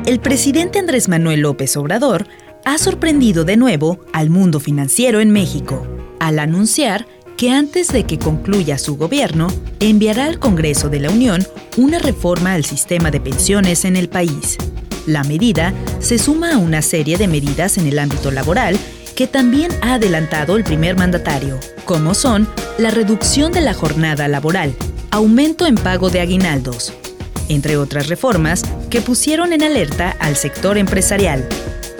el presidente Andrés Manuel López Obrador ha sorprendido de nuevo al mundo financiero en México, al anunciar que antes de que concluya su gobierno, enviará al Congreso de la Unión una reforma al sistema de pensiones en el país. La medida se suma a una serie de medidas en el ámbito laboral que también ha adelantado el primer mandatario, como son la reducción de la jornada laboral, aumento en pago de aguinaldos, entre otras reformas que pusieron en alerta al sector empresarial.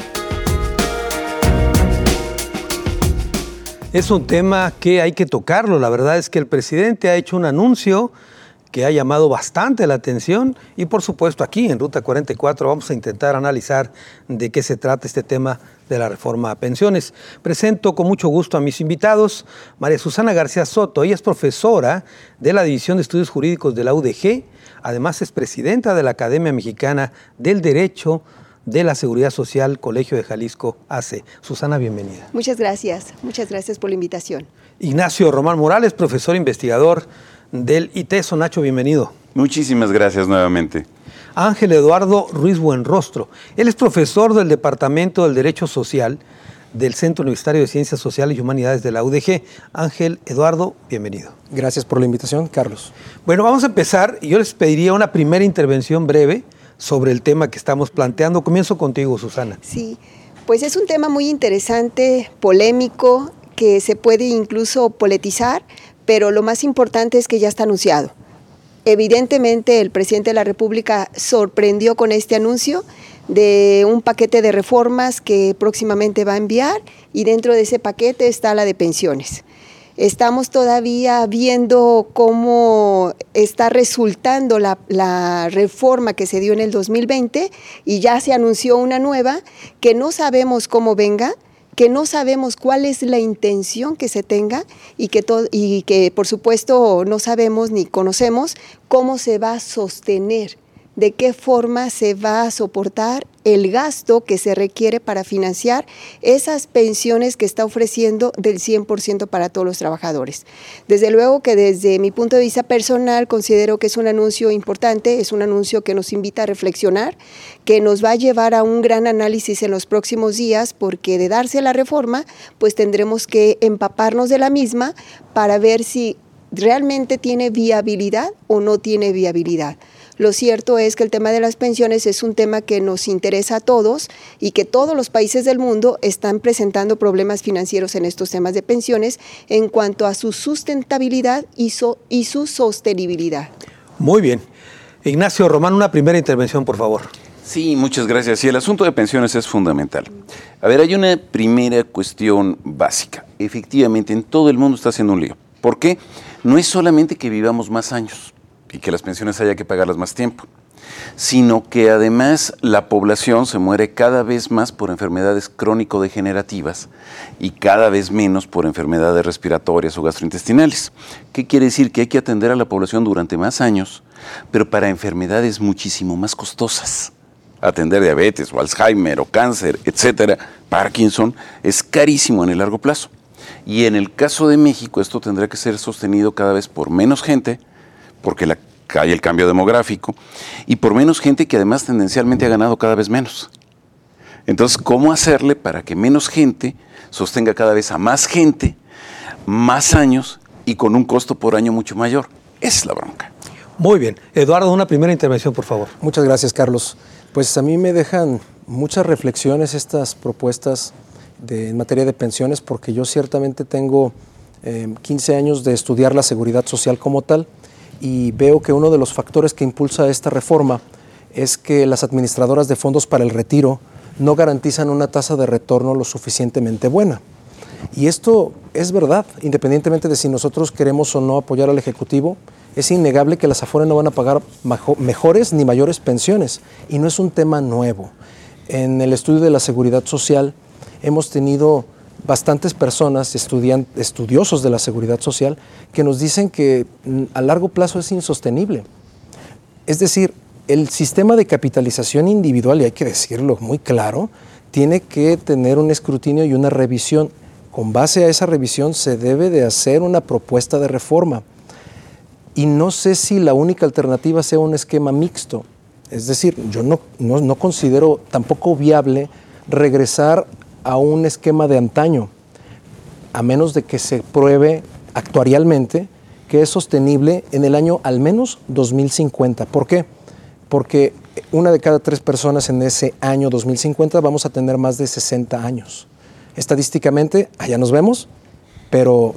Es un tema que hay que tocarlo. La verdad es que el presidente ha hecho un anuncio que ha llamado bastante la atención y por supuesto aquí en Ruta 44 vamos a intentar analizar de qué se trata este tema de la reforma a pensiones. Presento con mucho gusto a mis invitados, María Susana García Soto. Ella es profesora de la División de Estudios Jurídicos de la UDG, además es presidenta de la Academia Mexicana del Derecho de la Seguridad Social, Colegio de Jalisco AC. Susana, bienvenida. Muchas gracias por la invitación. Ignacio Román Morales, profesor investigador del ITESO. Nacho, bienvenido. Muchísimas gracias nuevamente. Ángel Eduardo Ruiz Buenrostro. Él es profesor del Departamento del Derecho Social del Centro Universitario de Ciencias Sociales y Humanidades de la UDG. Ángel Eduardo, bienvenido. Gracias por la invitación, Carlos. Bueno, vamos a empezar. Yo les pediría una primera intervención breve sobre el tema que estamos planteando. Comienzo contigo, Susana. Sí, pues es un tema muy interesante, polémico, que se puede incluso politizar, pero lo más importante es que ya está anunciado. Evidentemente, el presidente de la República sorprendió con este anuncio de un paquete de reformas que próximamente va a enviar y dentro de ese paquete está la de pensiones. Estamos todavía viendo cómo está resultando la reforma que se dio en el 2020 y ya se anunció una nueva que no sabemos cómo venga, que no sabemos cuál es la intención que se tenga y que por supuesto no sabemos ni conocemos cómo se va a sostener, de qué forma se va a soportar el gasto que se requiere para financiar esas pensiones que está ofreciendo del 100% para todos los trabajadores. Desde luego que desde mi punto de vista personal considero que es un anuncio importante, es un anuncio que nos invita a reflexionar, que nos va a llevar a un gran análisis en los próximos días, porque de darse la reforma, pues tendremos que empaparnos de la misma para ver si realmente tiene viabilidad o no tiene viabilidad. Lo cierto es que el tema de las pensiones es un tema que nos interesa a todos y que todos los países del mundo están presentando problemas financieros en estos temas de pensiones en cuanto a su sustentabilidad y su sostenibilidad. Muy bien. Ignacio Román, una primera intervención, por favor. Sí, muchas gracias. Sí, el asunto de pensiones es fundamental. A ver, hay una primera cuestión básica. Efectivamente, en todo el mundo está haciendo un lío. ¿Por qué? No es solamente que vivamos más años y que las pensiones haya que pagarlas más tiempo, sino que además la población se muere cada vez más por enfermedades crónico-degenerativas y cada vez menos por enfermedades respiratorias o gastrointestinales. ¿Qué quiere decir? Que hay que atender a la población durante más años, pero para enfermedades muchísimo más costosas. Atender diabetes o Alzheimer o cáncer, etcétera, Parkinson, es carísimo en el largo plazo. Y en el caso de México esto tendrá que ser sostenido cada vez por menos gente, porque hay el cambio demográfico, y por menos gente que además tendencialmente ha ganado cada vez menos. Entonces, ¿cómo hacerle para que menos gente sostenga cada vez a más gente, más años y con un costo por año mucho mayor? Esa es la bronca. Muy bien. Eduardo, una primera intervención, por favor. Muchas gracias, Carlos. Pues a mí me dejan muchas reflexiones estas propuestas en materia de pensiones, porque yo ciertamente tengo 15 años de estudiar la seguridad social como tal, y veo que uno de los factores que impulsa esta reforma es que las administradoras de fondos para el retiro no garantizan una tasa de retorno lo suficientemente buena. Y esto es verdad, independientemente de si nosotros queremos o no apoyar al Ejecutivo, es innegable que las AFORE no van a pagar mejores ni mayores pensiones, y no es un tema nuevo. En el estudio de la seguridad social hemos tenido bastantes personas, estudiosos de la seguridad social, que nos dicen que a largo plazo es insostenible. Es decir, el sistema de capitalización individual, y hay que decirlo muy claro, tiene que tener un escrutinio y una revisión. Con base a esa revisión se debe de hacer una propuesta de reforma. Y no sé si la única alternativa sea un esquema mixto. Es decir, yo no considero tampoco viable regresar a un esquema de antaño, a menos de que se pruebe actuarialmente que es sostenible en el año al menos 2050. ¿Por qué? Porque una de cada 3 personas en ese año 2050 vamos a tener más de 60 años. Estadísticamente, allá nos vemos, pero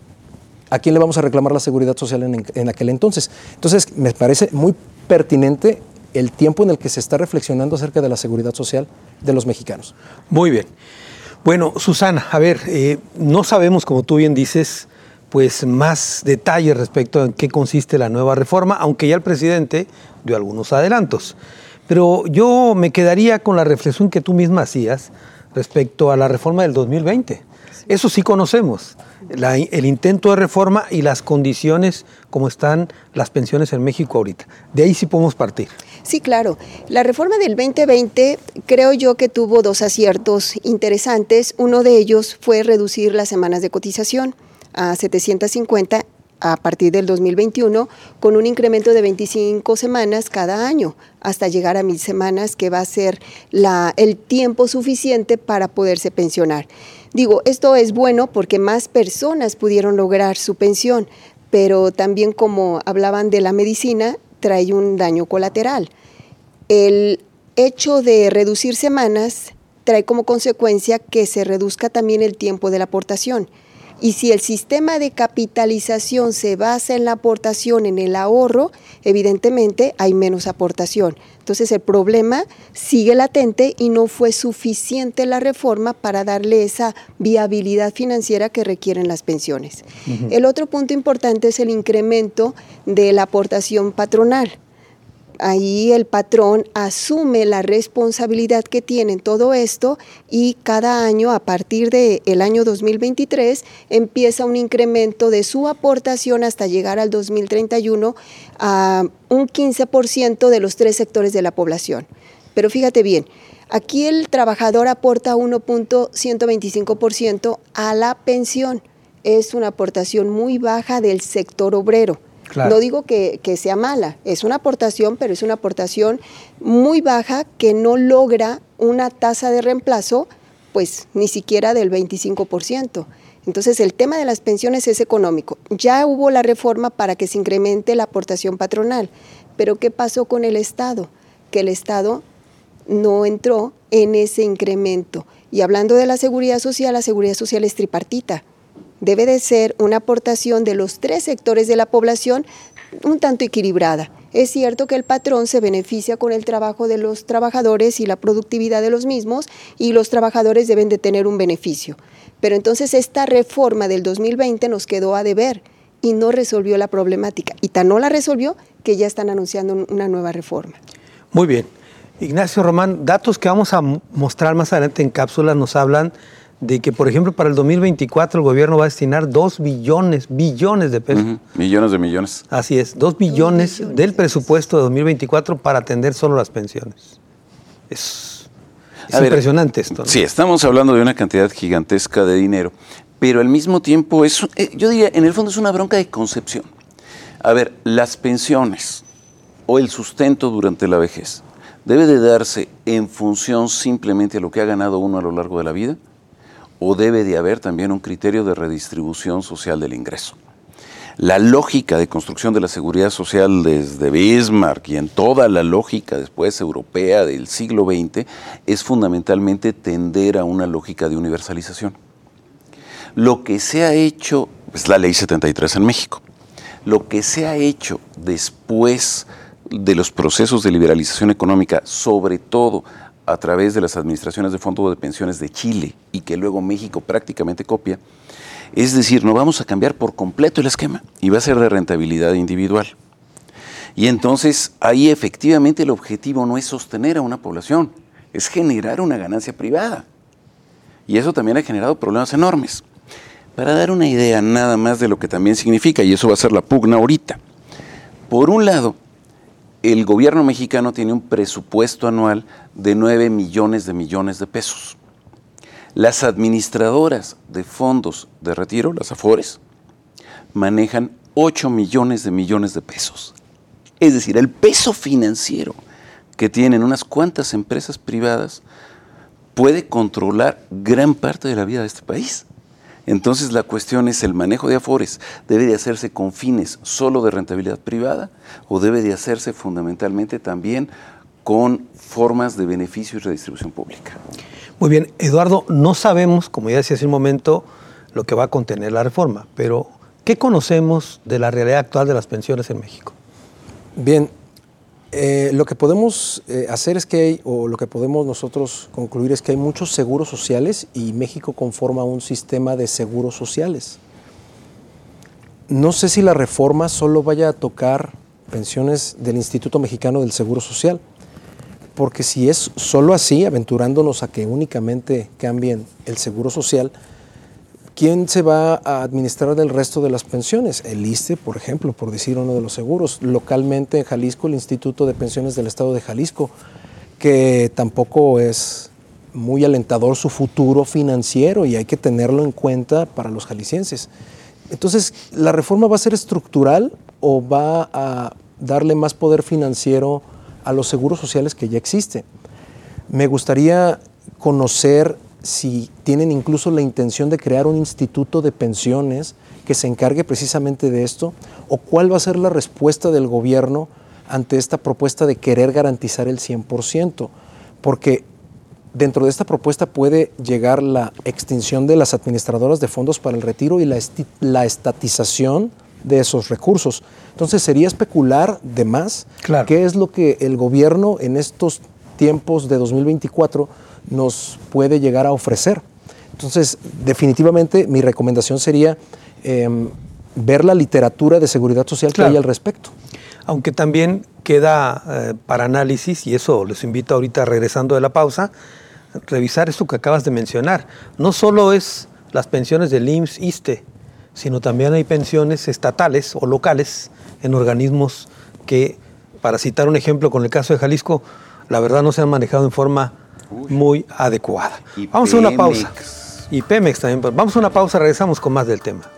¿a quién le vamos a reclamar la seguridad social en aquel entonces? Entonces, me parece muy pertinente el tiempo en el que se está reflexionando acerca de la seguridad social de los mexicanos. Muy bien. Bueno, Susana, a ver, no sabemos, como tú bien dices, pues más detalles respecto a en qué consiste la nueva reforma, aunque ya el presidente dio algunos adelantos. Pero yo me quedaría con la reflexión que tú misma hacías respecto a la reforma del 2020. Eso sí conocemos, el intento de reforma y las condiciones como están las pensiones en México ahorita. De ahí sí podemos partir. Sí, claro. La reforma del 2020 creo yo que tuvo 2 aciertos interesantes. Uno de ellos fue reducir las semanas de cotización a 750 a partir del 2021, con un incremento de 25 semanas cada año, hasta llegar a 1,000 semanas, que va a ser el tiempo suficiente para poderse pensionar. Digo, esto es bueno porque más personas pudieron lograr su pensión, pero también, como hablaban de la medicina, trae un daño colateral. El hecho de reducir semanas trae como consecuencia que se reduzca también el tiempo de la aportación. Y si el sistema de capitalización se basa en la aportación, en el ahorro, evidentemente hay menos aportación. Entonces el problema sigue latente y no fue suficiente la reforma para darle esa viabilidad financiera que requieren las pensiones. Uh-huh. El otro punto importante es el incremento de la aportación patronal. Ahí el patrón asume la responsabilidad que tiene en todo esto y cada año, a partir del año 2023, empieza un incremento de su aportación hasta llegar al 2031 a un 15% de los 3 sectores de la población. Pero fíjate bien, aquí el trabajador aporta 1.125% a la pensión. Es una aportación muy baja del sector obrero. Claro. No digo que sea mala, es una aportación, pero es una aportación muy baja que no logra una tasa de reemplazo, pues ni siquiera del 25%. Entonces el tema de las pensiones es económico. Ya hubo la reforma para que se incremente la aportación patronal, pero ¿qué pasó con el Estado? Que el Estado no entró en ese incremento. Y hablando de la seguridad social es tripartita. Debe de ser una aportación de los 3 sectores de la población un tanto equilibrada. Es cierto que el patrón se beneficia con el trabajo de los trabajadores y la productividad de los mismos, y los trabajadores deben de tener un beneficio. Pero entonces esta reforma del 2020 nos quedó a deber y no resolvió la problemática. Y tan no la resolvió que ya están anunciando una nueva reforma. Muy bien. Ignacio Román, datos que vamos a mostrar más adelante en cápsulas nos hablan de que, por ejemplo, para el 2024 el gobierno va a destinar 2 billones de pesos. Uh-huh. Millones de millones. Así es, 2 billones del presupuesto de 2024 para atender solo las pensiones. Es impresionante esto, ¿no? Sí, estamos hablando de una cantidad gigantesca de dinero, pero al mismo tiempo, yo diría, en el fondo es una bronca de concepción. A ver, las pensiones o el sustento durante la vejez debe de darse en función simplemente a lo que ha ganado uno a lo largo de la vida, o debe de haber también un criterio de redistribución social del ingreso. La lógica de construcción de la seguridad social desde Bismarck y en toda la lógica después europea del siglo XX es fundamentalmente tender a una lógica de universalización. Lo que se ha hecho es la Ley 73 en México. Lo que se ha hecho después de los procesos de liberalización económica, sobre todo a través de las administraciones de fondos de pensiones de Chile y que luego México prácticamente copia, es decir, no vamos a cambiar por completo el esquema y va a ser de rentabilidad individual. Y entonces ahí efectivamente el objetivo no es sostener a una población, es generar una ganancia privada. Y eso también ha generado problemas enormes. Para dar una idea nada más de lo que también significa, y eso va a ser la pugna ahorita. Por un lado, el gobierno mexicano tiene un presupuesto anual de 9 millones de pesos. Las administradoras de fondos de retiro, las AFORES, manejan 8 millones de pesos. Es decir, el peso financiero que tienen unas cuantas empresas privadas puede controlar gran parte de la vida de este país. Entonces la cuestión es, ¿el manejo de Afores debe de hacerse con fines solo de rentabilidad privada o debe de hacerse fundamentalmente también con formas de beneficio y redistribución pública? Muy bien, Eduardo, no sabemos, como ya decía hace un momento, lo que va a contener la reforma, pero ¿qué conocemos de la realidad actual de las pensiones en México? Bien, lo que podemos hacer es que lo que podemos nosotros concluir es que hay muchos seguros sociales y México conforma un sistema de seguros sociales. No sé si la reforma solo vaya a tocar pensiones del Instituto Mexicano del Seguro Social, porque si es solo así, aventurándonos a que únicamente cambien el seguro social, ¿quién se va a administrar del resto de las pensiones? El ISSSTE, por ejemplo, por decir uno de los seguros. Localmente en Jalisco, el Instituto de Pensiones del Estado de Jalisco, que tampoco es muy alentador su futuro financiero y hay que tenerlo en cuenta para los jaliscienses. Entonces, ¿la reforma va a ser estructural o va a darle más poder financiero a los seguros sociales que ya existen? Me gustaría conocer si tienen incluso la intención de crear un instituto de pensiones que se encargue precisamente de esto, o cuál va a ser la respuesta del gobierno ante esta propuesta de querer garantizar el 100%, porque dentro de esta propuesta puede llegar la extinción de las administradoras de fondos para el retiro y la estatización de esos recursos. Entonces sería especular de más qué es lo que el gobierno en estos tiempos de 2024 nos puede llegar a ofrecer. Entonces, definitivamente mi recomendación sería ver la literatura de seguridad social que hay al respecto. Aunque también queda para análisis, y eso les invito ahorita regresando de la pausa, revisar esto que acabas de mencionar. No solo es las pensiones del IMSS, ISSSTE, sino también hay pensiones estatales o locales en organismos que, para citar un ejemplo con el caso de Jalisco, la verdad no se han manejado en forma muy adecuada. Vamos a una pausa. Y Pemex también. Vamos a una pausa, regresamos con más del tema.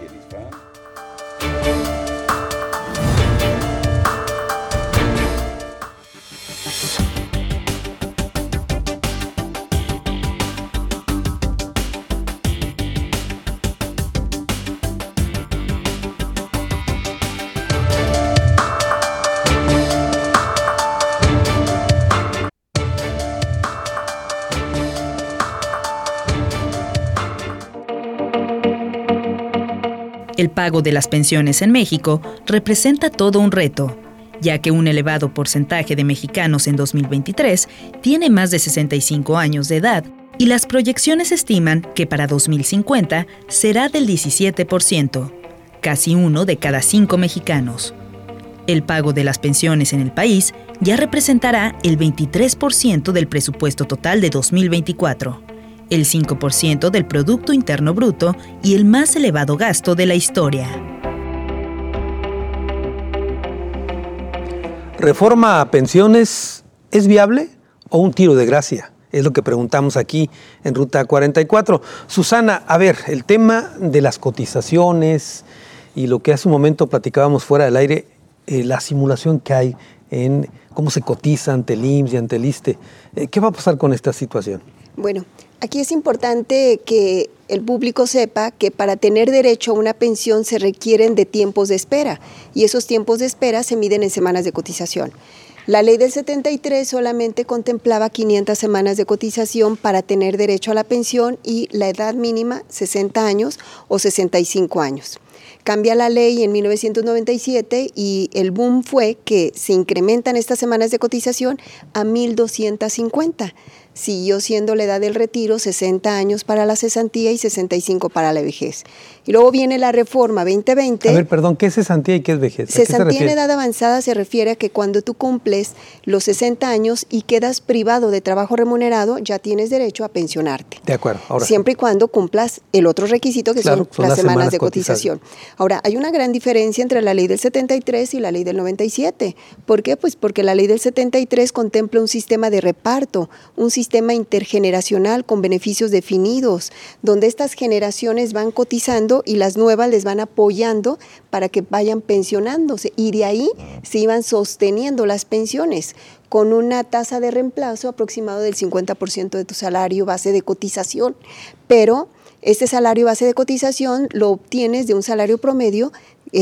El pago de las pensiones en México representa todo un reto, ya que un elevado porcentaje de mexicanos en 2023 tiene más de 65 años de edad y las proyecciones estiman que para 2050 será del 17%, casi 1 de cada 5 mexicanos. El pago de las pensiones en el país ya representará el 23% del presupuesto total de 2024. El 5% del Producto Interno Bruto y el más elevado gasto de la historia. ¿Reforma a pensiones es viable o un tiro de gracia? Es lo que preguntamos aquí en Ruta 44. Susana, a ver, el tema de las cotizaciones y lo que hace un momento platicábamos fuera del aire, la simulación que hay en cómo se cotiza ante el IMSS y ante el ISSSTE. ¿Qué va a pasar con esta situación? Bueno, aquí es importante que el público sepa que para tener derecho a una pensión se requieren de tiempos de espera y esos tiempos de espera se miden en semanas de cotización. La ley del 73 solamente contemplaba 500 semanas de cotización para tener derecho a la pensión y la edad mínima 60 años o 65 años. Cambia la ley en 1997 y el boom fue que se incrementan estas semanas de cotización a 1,250. Siguió siendo la edad del retiro 60 años para la cesantía y 65 para la vejez. Y luego viene la reforma 2020. A ver, perdón, ¿qué es cesantía y qué es vejez? Cesantía en edad avanzada se refiere a que cuando tú cumples los 60 años y quedas privado de trabajo remunerado, ya tienes derecho a pensionarte. De acuerdo. Ahora siempre y cuando cumplas el otro requisito que son las semanas de cotización. Ahora, hay una gran diferencia entre la ley del 73 y la ley del 97. ¿Por qué? Pues porque la ley del 73 contempla un sistema de reparto, un sistema intergeneracional con beneficios definidos, donde estas generaciones van cotizando y las nuevas les van apoyando para que vayan pensionándose, y de ahí se iban sosteniendo las pensiones con una tasa de reemplazo aproximado del 50% de tu salario base de cotización, pero este salario base de cotización lo obtienes de un salario promedio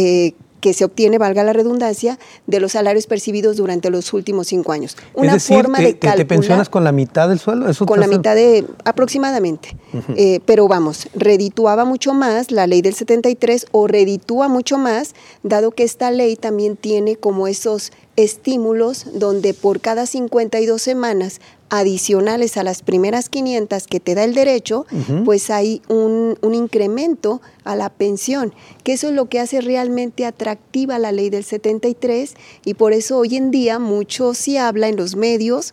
que se obtiene, valga la redundancia, de los salarios percibidos durante los últimos 5 años. Una forma de calcular, ¿te pensionas con la mitad del sueldo? Con la mitad aproximadamente. Pero vamos, redituaba mucho más la ley del 73, o reditúa mucho más, dado que esta ley también tiene como esos estímulos donde por cada 52 semanas adicionales a las primeras 500 que te da el derecho, pues hay un incremento a la pensión, que eso es lo que hace realmente atractiva la ley del 73, y por eso hoy en día mucho se habla en los medios,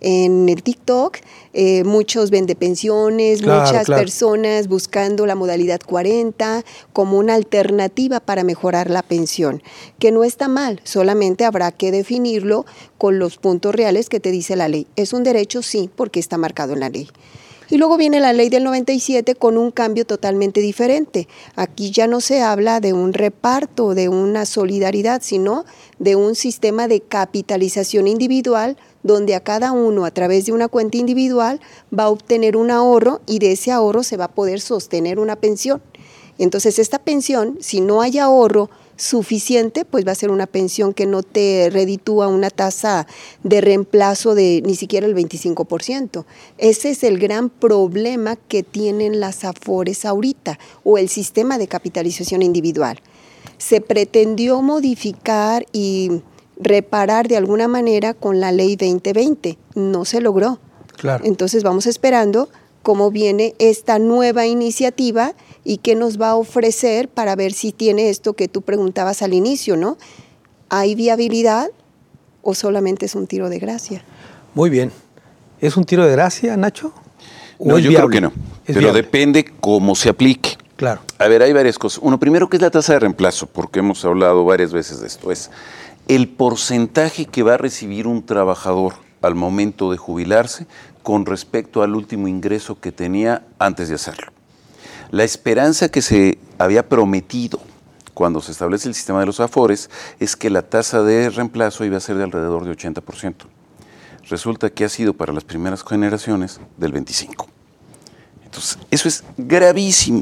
en el TikTok, muchos vende pensiones, muchas personas buscando la modalidad 40 como una alternativa para mejorar la pensión, que no está mal, solamente habrá que definirlo con los puntos reales que te dice la ley. Es un derecho, sí, porque está marcado en la ley. Y luego viene la ley del 97 con un cambio totalmente diferente. Aquí ya no se habla de un reparto, de una solidaridad, sino de un sistema de capitalización individual, donde a cada uno, a través de una cuenta individual, va a obtener un ahorro, y de ese ahorro se va a poder sostener una pensión. Entonces, esta pensión, si no hay ahorro suficiente, pues va a ser una pensión que no te reditúa una tasa de reemplazo de ni siquiera el 25%. Ese es el gran problema que tienen las AFORES ahorita, o el sistema de capitalización individual. Se pretendió modificar y reparar de alguna manera con la ley 2020, no se logró. Claro. Entonces vamos esperando cómo viene esta nueva iniciativa y qué nos va a ofrecer para ver si tiene esto que tú preguntabas al inicio, ¿no? ¿Hay viabilidad o solamente es un tiro de gracia? Muy bien. ¿Es un tiro de gracia, Nacho? No, yo creo que no, pero depende cómo se aplique. Claro. A ver, hay varias cosas. Uno, primero, ¿qué es la tasa de reemplazo? Porque hemos hablado varias veces de esto. Es el porcentaje que va a recibir un trabajador al momento de jubilarse con respecto al último ingreso que tenía antes de hacerlo. La esperanza que se había prometido cuando se establece el sistema de los AFORES es que la tasa de reemplazo iba a ser de alrededor de 80%. Resulta que ha sido para las primeras generaciones del 25%. Entonces, eso es gravísimo,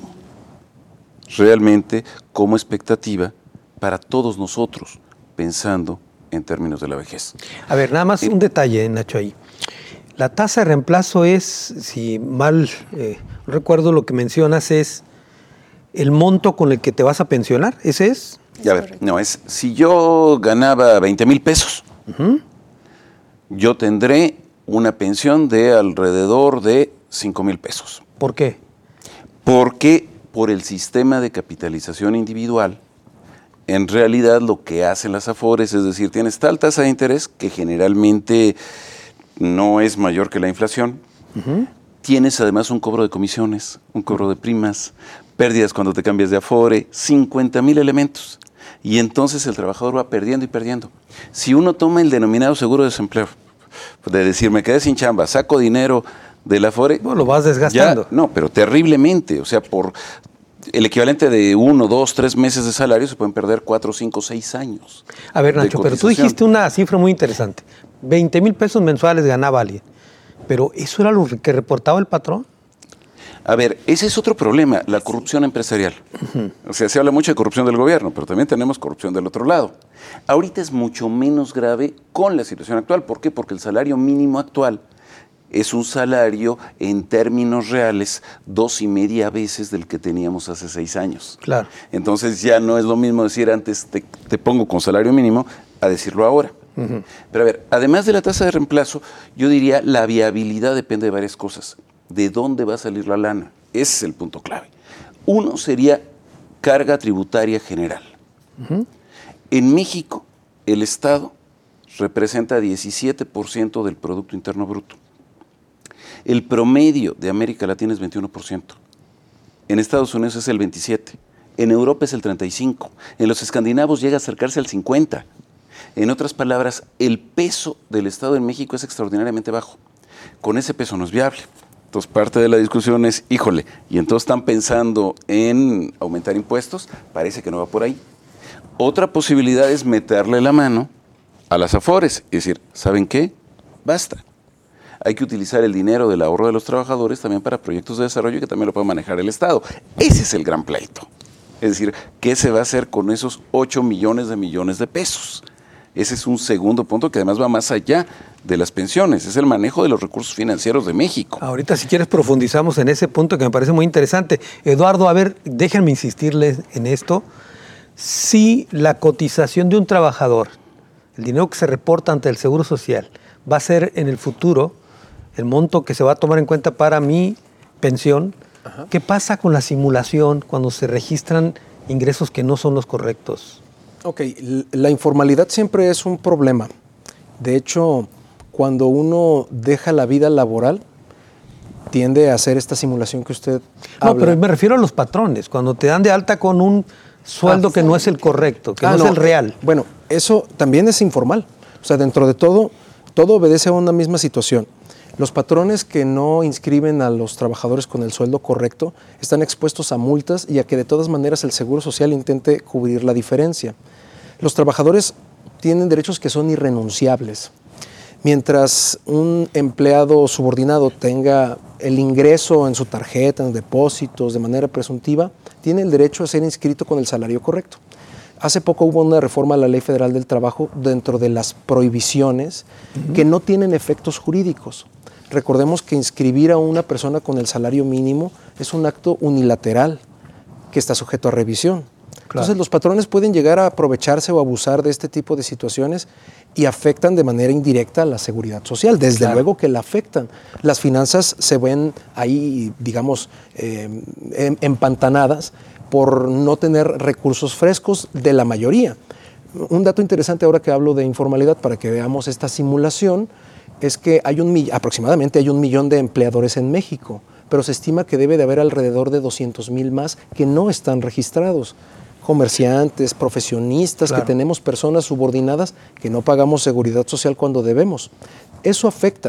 realmente, como expectativa para todos nosotros, pensando en términos de la vejez. A ver, nada más un detalle, Nacho, ahí. La tasa de reemplazo es, si mal recuerdo lo que mencionas, es el monto con el que te vas a pensionar, ¿ese es? A ver, no, es si yo ganaba 20,000 pesos, yo tendré una pensión de alrededor de 5,000 pesos. ¿Por qué? Porque por el sistema de capitalización individual, en realidad lo que hacen las AFORES es decir, tienes tal tasa de interés que generalmente no es mayor que la inflación, tienes además un cobro de comisiones, un cobro de primas, pérdidas cuando te cambias de AFORE, 50,000 elementos. Y entonces el trabajador va perdiendo y perdiendo. Si uno toma el denominado seguro de desempleo, de decir, me quedé sin chamba, saco dinero del AFORE. Bueno, lo vas desgastando. Ya, no, pero terriblemente. O sea, por el equivalente de 1, 2, 3 meses de salario se pueden perder 4, 5, 6 años. A ver, Nacho, pero tú dijiste una cifra muy interesante. 20,000 pesos mensuales ganaba alguien. Pero ¿eso era lo que reportaba el patrón? A ver, ese es otro problema, la corrupción empresarial. O sea, se habla mucho de corrupción del gobierno, pero también tenemos corrupción del otro lado. Ahorita es mucho menos grave con la situación actual. ¿Por qué? Porque el salario mínimo actual es un salario en términos reales 2,5 veces del que teníamos hace 6 años. Claro. Entonces ya no es lo mismo decir antes te pongo con salario mínimo a decirlo ahora. Pero a ver, además de la tasa de reemplazo, yo diría la viabilidad depende de varias cosas. ¿De dónde va a salir la lana? Ese es el punto clave. Uno sería carga tributaria general. En México, el Estado representa 17% del Producto Interno Bruto. El promedio de América Latina es 21%. En Estados Unidos es el 27%. En Europa es el 35%. En los escandinavos llega a acercarse al 50%. En otras palabras, el peso del Estado en México es extraordinariamente bajo. con ese peso no es viable. Entonces, parte de la discusión es, híjole, y entonces están pensando en aumentar impuestos, parece que no va por ahí. Otra posibilidad es meterle la mano a las Afores y decir, ¿saben qué? Basta. Hay que utilizar el dinero del ahorro de los trabajadores también para proyectos de desarrollo que también lo puede manejar el Estado. Ese es el gran pleito. Es decir, ¿qué se va a hacer con esos 8 millones de pesos? Ese es un segundo punto que además va más allá de las pensiones, es el manejo de los recursos financieros de México. Ahorita, si quieres, profundizamos en ese punto que me parece muy interesante. Eduardo, a ver, déjenme insistirles en esto. Si la cotización de un trabajador, el dinero que se reporta ante el Seguro Social, va a ser en el futuro el monto que se va a tomar en cuenta para mi pensión, ajá, ¿qué pasa con la simulación cuando se registran ingresos que no son los correctos? Ok, la informalidad siempre es un problema. De hecho, cuando uno deja la vida laboral, tiende a hacer esta simulación que usted habla. No, pero me refiero a los patrones, cuando te dan de alta con un sueldo que no es el correcto, que no es el real. Bueno, eso también es informal. O sea, dentro de todo obedece a una misma situación. Los patrones que no inscriben a los trabajadores con el sueldo correcto están expuestos a multas y a que de todas maneras el Seguro Social intente cubrir la diferencia. Los trabajadores tienen derechos que son irrenunciables. Mientras un empleado subordinado tenga el ingreso en su tarjeta, en depósitos, de manera presuntiva, tiene el derecho a ser inscrito con el salario correcto. Hace poco hubo una reforma a la Ley Federal del Trabajo dentro de las prohibiciones que no tienen efectos jurídicos. Recordemos que inscribir a una persona con el salario mínimo es un acto unilateral que está sujeto a revisión. Claro. Entonces los patrones pueden llegar a aprovecharse o abusar de este tipo de situaciones y afectan de manera indirecta a la seguridad social. Desde luego que la afectan. Las finanzas se ven ahí, digamos, empantanadas por no tener recursos frescos de la mayoría. Un dato interesante ahora que hablo de informalidad para que veamos esta simulación es que aproximadamente hay 1 millón de empleadores en México, pero se estima que debe de haber alrededor de 200,000 más que no están registrados. Comerciantes, profesionistas, claro, que tenemos personas subordinadas que no pagamos seguridad social cuando debemos. Eso afecta,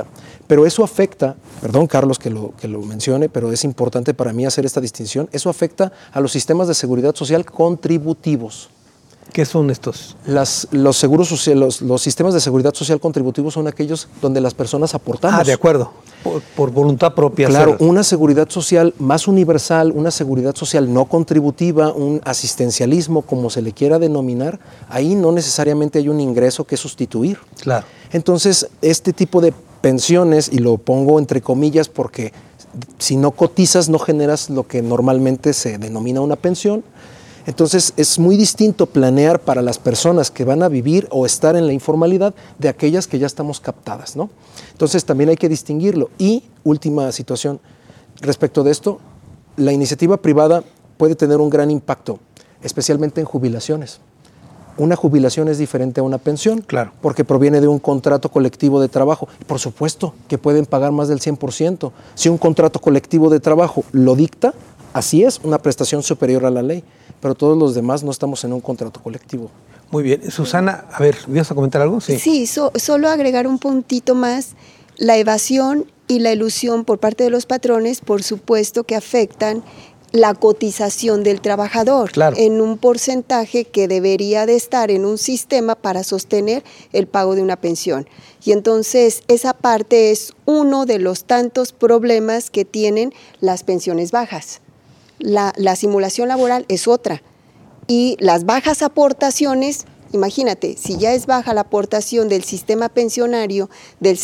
perdón Carlos que lo mencione, pero es importante para mí hacer esta distinción, eso afecta a los sistemas de seguridad social contributivos. ¿Qué son estos? Los seguros sociales, los sistemas de seguridad social contributivos son aquellos donde las personas aportamos. De acuerdo, por voluntad propia. Claro, una seguridad social más universal, una seguridad social no contributiva, un asistencialismo, como se le quiera denominar, ahí no necesariamente hay un ingreso que sustituir. Claro. Entonces, este tipo de pensiones, y lo pongo entre comillas porque si no cotizas no generas lo que normalmente se denomina una pensión. Entonces es muy distinto planear para las personas que van a vivir o estar en la informalidad de aquellas que ya estamos captadas, ¿no? Entonces también hay que distinguirlo. Y última situación, respecto de esto, la iniciativa privada puede tener un gran impacto, especialmente en jubilaciones. Una jubilación es diferente a una pensión, claro, porque proviene de un contrato colectivo de trabajo. Por supuesto que pueden pagar más del 100%. Si un contrato colectivo de trabajo lo dicta, así es, una prestación superior a la ley, pero todos los demás no estamos en un contrato colectivo. Muy bien. Susana, a ver, ¿ibas a comentar algo? Sí, solo agregar un puntito más. La evasión y la elusión por parte de los patrones, por supuesto que afectan la cotización del trabajador, claro, en un porcentaje que debería de estar en un sistema para sostener el pago de una pensión. Y entonces esa parte es uno de los tantos problemas que tienen las pensiones bajas. La simulación laboral es otra. Y las bajas aportaciones, imagínate, si ya es baja la aportación del sistema pensionario del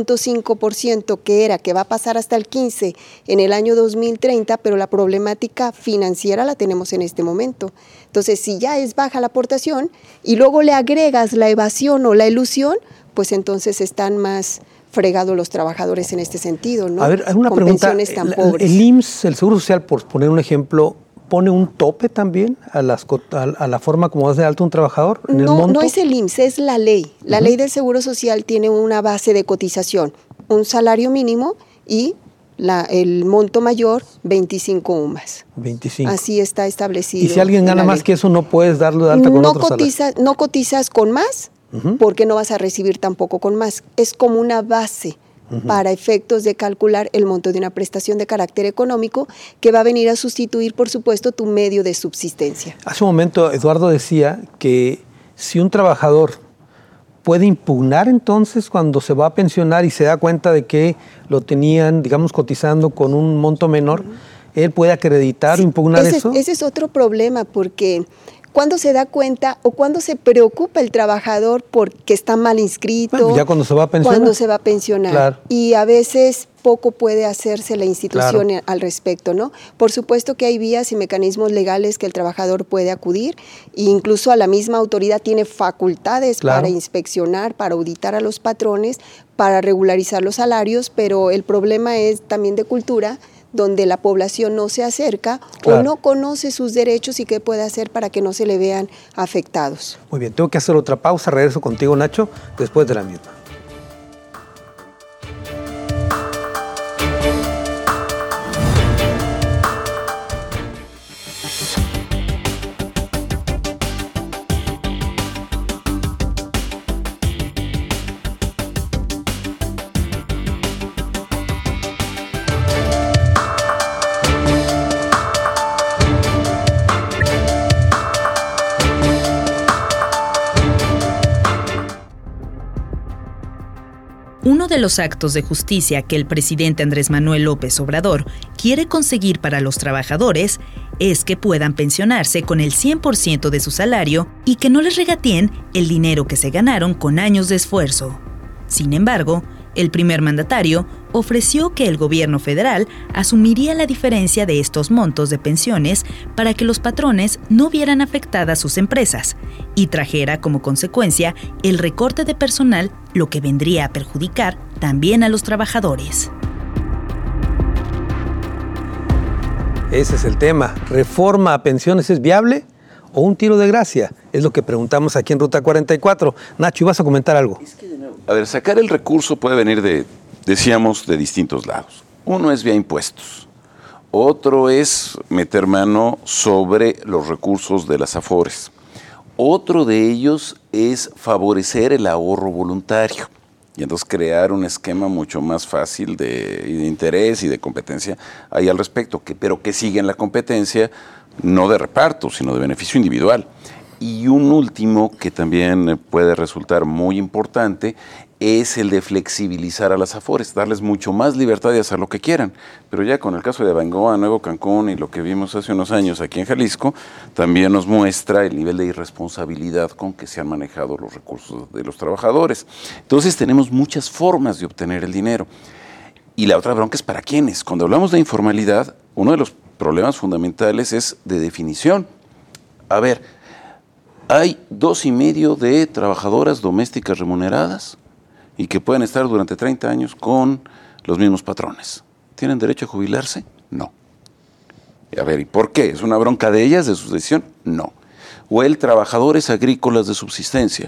6.5% que va a pasar hasta el 15% en el año 2030, pero la problemática financiera la tenemos en este momento. Entonces, si ya es baja la aportación y luego le agregas la evasión o la elusión, pues entonces están más fregados los trabajadores en este sentido, ¿no? A ver, hay una con pregunta. Pensiones tan pobres. El IMSS, el Seguro Social, por poner un ejemplo, ¿pone un tope también a la forma como das de alto un trabajador en el monto? No es el IMSS, es la ley. La ley del Seguro Social tiene una base de cotización, un salario mínimo y el monto mayor, 25 UMAS. 25. Así está establecido. Y si alguien gana más que eso, ¿no puedes darlo de alta con otro salario? No cotizas con más, porque no vas a recibir tampoco con más. Es como una base para efectos de calcular el monto de una prestación de carácter económico que va a venir a sustituir, por supuesto, tu medio de subsistencia. Hace un momento Eduardo decía que si un trabajador puede impugnar entonces cuando se va a pensionar y se da cuenta de que lo tenían, digamos, cotizando con un monto menor, él puede acreditar o impugnar eso. Ese es otro problema, porque cuando se da cuenta o cuando se preocupa el trabajador porque está mal inscrito. Bueno, ya cuando se va a pensionar. Cuando se va a pensionar. Claro. Y a veces poco puede hacerse la institución Claro. al respecto, ¿no? Por supuesto que hay vías y mecanismos legales que el trabajador puede acudir, e incluso a la misma autoridad tiene facultades Claro. para inspeccionar, para auditar a los patrones, para regularizar los salarios, pero el problema es también de cultura, donde la población no se acerca Claro. o no conoce sus derechos y qué puede hacer para que no se le vean afectados. Muy bien, tengo que hacer otra pausa, regreso contigo, Nacho, después de la misma. Uno de los actos de justicia que el presidente Andrés Manuel López Obrador quiere conseguir para los trabajadores es que puedan pensionarse con el 100% de su salario y que no les regateen el dinero que se ganaron con años de esfuerzo. Sin embargo, el primer mandatario ofreció que el gobierno federal asumiría la diferencia de estos montos de pensiones para que los patrones no vieran afectadas sus empresas y trajera como consecuencia el recorte de personal, lo que vendría a perjudicar también a los trabajadores. Ese es el tema. ¿Reforma a pensiones es viable o un tiro de gracia? Es lo que preguntamos aquí en Ruta 44. Nacho, ¿ibas a comentar algo? A ver, sacar el recurso puede venir decíamos, de distintos lados. Uno es vía impuestos. Otro es meter mano sobre los recursos de las AFORES. Otro de ellos es favorecer el ahorro voluntario y entonces crear un esquema mucho más fácil de interés y de competencia ahí al respecto, pero que sigue en la competencia no de reparto, sino de beneficio individual. Y un último que también puede resultar muy importante es el de flexibilizar a las AFORES, darles mucho más libertad de hacer lo que quieran. Pero ya con el caso de Abengoa, Nuevo Cancún y lo que vimos hace unos años aquí en Jalisco, también nos muestra el nivel de irresponsabilidad con que se han manejado los recursos de los trabajadores. Entonces tenemos muchas formas de obtener el dinero. Y la otra bronca es para quiénes. Cuando hablamos de informalidad, uno de los problemas fundamentales es de definición. A ver, hay 2,5 de trabajadoras domésticas remuneradas y que pueden estar durante 30 años con los mismos patrones. ¿Tienen derecho a jubilarse? No. A ver, ¿y por qué? ¿Es una bronca de ellas, de su decisión? No. O el trabajadores agrícolas de subsistencia.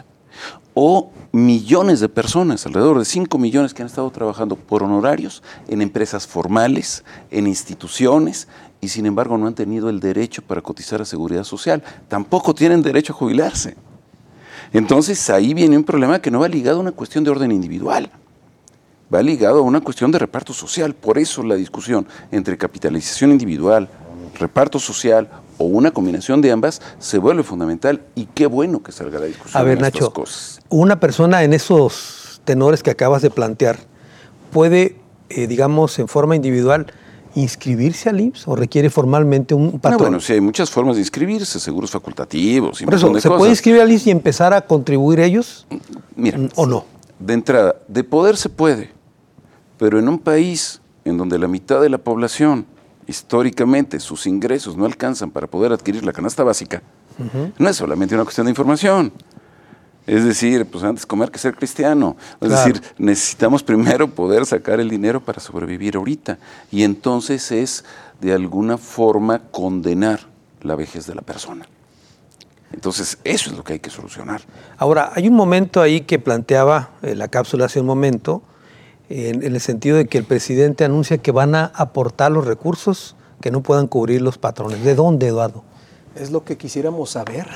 O millones de personas, alrededor de 5 millones que han estado trabajando por honorarios en empresas formales, en instituciones, y sin embargo no han tenido el derecho para cotizar a Seguridad Social. Tampoco tienen derecho a jubilarse. Entonces ahí viene un problema que no va ligado a una cuestión de orden individual, va ligado a una cuestión de reparto social. Por eso la discusión entre capitalización individual, reparto social o una combinación de ambas se vuelve fundamental, y qué bueno que salga la discusión. A ver, en estas Nacho, cosas. Una persona en esos tenores que acabas de plantear puede, digamos, en forma individual, inscribirse al IMSS o requiere formalmente un patrón. Bueno, sí, hay muchas formas de inscribirse, seguros facultativos y un Por eso, montón de ¿se cosas. puede inscribir al IMSS y empezar a contribuir ellos? Mira, ¿O no? de entrada, de poder se puede, pero en un país en donde la mitad de la población, históricamente, sus ingresos no alcanzan para poder adquirir la canasta básica, no es solamente una cuestión de información. Es decir, pues antes comer que ser cristiano. Es Claro. decir, necesitamos primero poder sacar el dinero para sobrevivir ahorita. Y entonces es, de alguna forma, condenar la vejez de la persona. Entonces, eso es lo que hay que solucionar. Ahora, hay un momento ahí que planteaba la cápsula hace un momento, en el sentido de que el presidente anuncia que van a aportar los recursos que no puedan cubrir los patrones. ¿De dónde, Eduardo? Es lo que quisiéramos saber.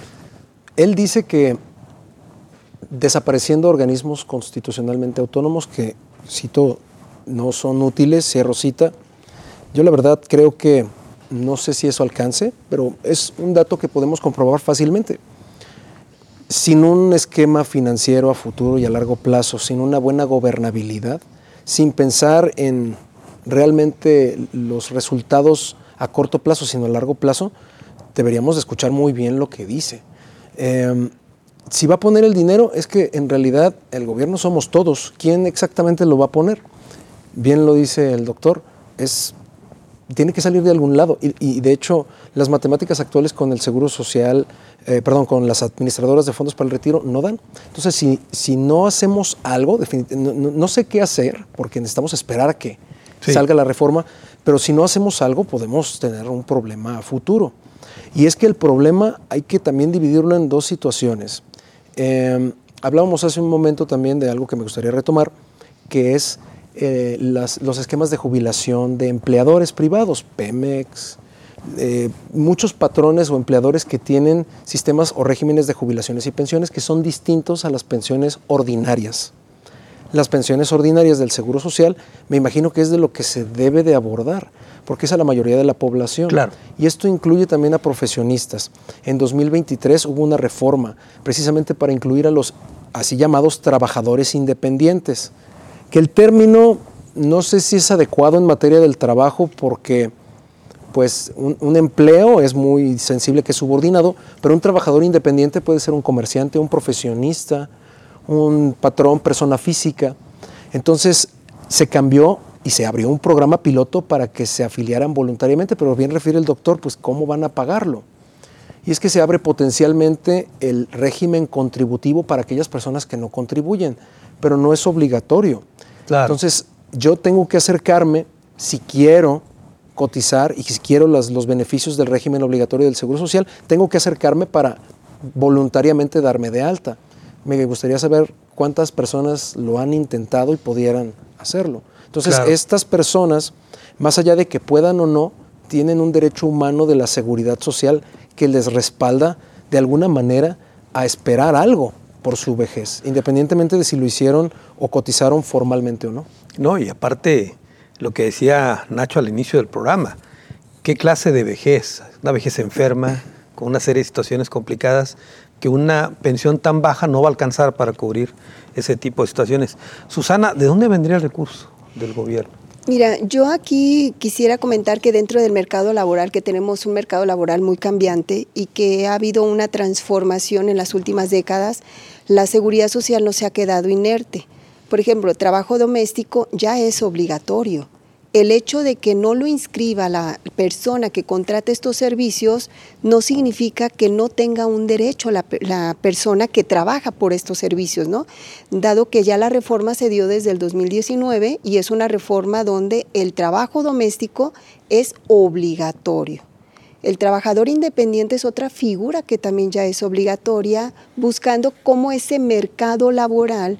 Él dice que desapareciendo organismos constitucionalmente autónomos que cito, no son útiles, cierro cita. Yo la verdad creo que no sé si eso alcance, pero es un dato que podemos comprobar fácilmente. Sin un esquema financiero a futuro y a largo plazo, sin una buena gobernabilidad, sin pensar en realmente los resultados a corto plazo, sino a largo plazo, deberíamos de escuchar muy bien lo que dice. Si va a poner el dinero, es que en realidad el gobierno somos todos. ¿Quién exactamente lo va a poner? Bien lo dice el doctor, tiene que salir de algún lado. Y de hecho, las matemáticas actuales con el Seguro Social, con las administradoras de fondos para el retiro, no dan. Entonces, si no hacemos algo, no sé qué hacer, porque necesitamos esperar a que salga la reforma, pero si no hacemos algo, podemos tener un problema a futuro. Y es que el problema hay que también dividirlo en dos situaciones. Hablábamos hace un momento también de algo que me gustaría retomar, que es los esquemas de jubilación de empleadores privados, Pemex, muchos patrones o empleadores que tienen sistemas o regímenes de jubilaciones y pensiones que son distintos a las pensiones ordinarias. Las pensiones ordinarias del Seguro Social, me imagino que es de lo que se debe de abordar, porque es a la mayoría de la población. Claro. Y esto incluye también a profesionistas. En 2023 hubo una reforma precisamente para incluir a los así llamados trabajadores independientes, que el término no sé si es adecuado en materia del trabajo porque pues un empleo es muy sensible que es subordinado, pero un trabajador independiente puede ser un comerciante, un profesionista, un patrón, persona física. Entonces se cambió y se abrió un programa piloto para que se afiliaran voluntariamente, pero bien refiere el doctor, pues ¿cómo van a pagarlo? Y es que se abre potencialmente el régimen contributivo para aquellas personas que no contribuyen, pero no es obligatorio. Claro. Entonces yo tengo que acercarme si quiero cotizar y si quiero los beneficios del régimen obligatorio del Seguro Social, tengo que acercarme para voluntariamente darme de alta. Me gustaría saber cuántas personas lo han intentado y pudieran hacerlo. Entonces, claro, estas personas, más allá de que puedan o no, tienen un derecho humano de la seguridad social que les respalda de alguna manera a esperar algo por su vejez, independientemente de si lo hicieron o cotizaron formalmente o no. No, y aparte, lo que decía Nacho al inicio del programa, ¿qué clase de vejez? Una vejez enferma, con una serie de situaciones complicadas, que una pensión tan baja no va a alcanzar para cubrir ese tipo de situaciones. Susana, ¿de dónde vendría el recurso del gobierno? Mira, yo aquí quisiera comentar que dentro del mercado laboral, que tenemos un mercado laboral muy cambiante y que ha habido una transformación en las últimas décadas, la seguridad social no se ha quedado inerte. Por ejemplo, el trabajo doméstico ya es obligatorio. El hecho de que no lo inscriba la persona que contrata estos servicios no significa que no tenga un derecho la persona que trabaja por estos servicios, ¿no? Dado que ya la reforma se dio desde el 2019 y es una reforma donde el trabajo doméstico es obligatorio. El trabajador independiente es otra figura que también ya es obligatoria, buscando cómo ese mercado laboral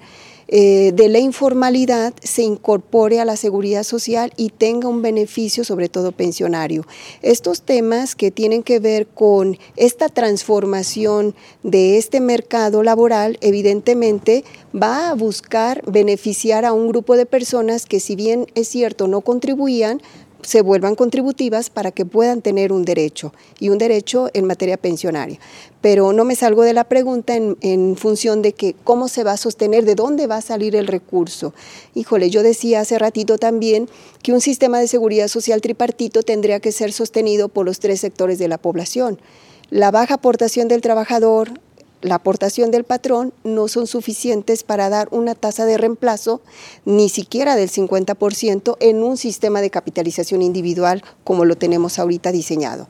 de la informalidad se incorpore a la seguridad social y tenga un beneficio, sobre todo pensionario. Estos temas que tienen que ver con esta transformación de este mercado laboral, evidentemente va a buscar beneficiar a un grupo de personas que, si bien es cierto, no contribuían, se vuelvan contributivas para que puedan tener un derecho, y un derecho en materia pensionaria. Pero no me salgo de la pregunta en función de que cómo se va a sostener, de dónde va a salir el recurso. Híjole, yo decía hace ratito también que un sistema de seguridad social tripartito tendría que ser sostenido por los tres sectores de la población. La baja aportación del trabajador, la aportación del patrón no son suficientes para dar una tasa de reemplazo, ni siquiera del 50% en un sistema de capitalización individual como lo tenemos ahorita diseñado.